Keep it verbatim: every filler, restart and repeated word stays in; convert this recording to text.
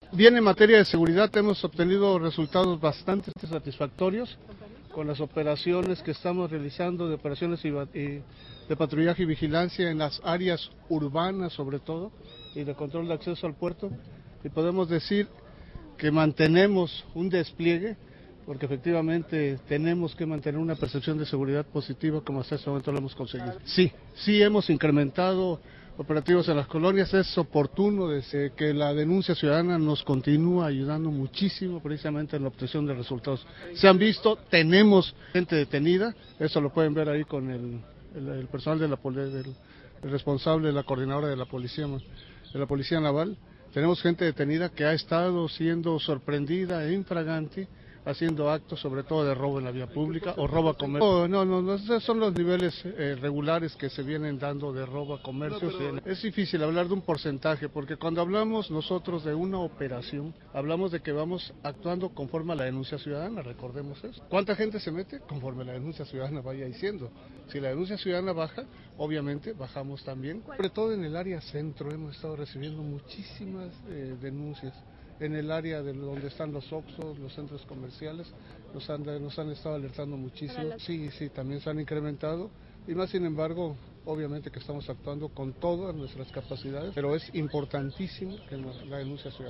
Bien, en materia de seguridad hemos obtenido resultados bastante satisfactorios con las operaciones que estamos realizando, de operaciones y de patrullaje y vigilancia en las áreas urbanas sobre todo, y de control de acceso al puerto, y podemos decir que mantenemos un despliegue, porque efectivamente tenemos que mantener una percepción de seguridad positiva como hasta este momento lo hemos conseguido. Sí, sí hemos incrementado operativos en las colonias, es oportuno desde que la denuncia ciudadana nos continúa ayudando muchísimo precisamente en la obtención de resultados. Se han visto, tenemos gente detenida, eso lo pueden ver ahí con el, el, el personal de la del, el responsable de la coordinadora de la policía, de la policía naval. Tenemos gente detenida que ha estado siendo sorprendida e infraganti, haciendo actos sobre todo de robo en la vía pública o robo a comercio. No, no, no, esos son los niveles eh, regulares que se vienen dando de robo a comercio. No, es difícil hablar de un porcentaje, porque cuando hablamos nosotros de una operación, hablamos de que vamos actuando conforme a la denuncia ciudadana, recordemos eso. ¿Cuánta gente se mete? Conforme la denuncia ciudadana vaya diciendo. Si la denuncia ciudadana baja, obviamente bajamos también. Sobre todo en el área centro hemos estado recibiendo muchísimas eh, denuncias. En el área de donde están los Oxxos, los centros comerciales, nos han, nos han estado alertando muchísimo. Sí, sí, también se han incrementado, y más sin embargo, obviamente que estamos actuando con todas nuestras capacidades, pero es importantísimo que la denuncia ciudadana.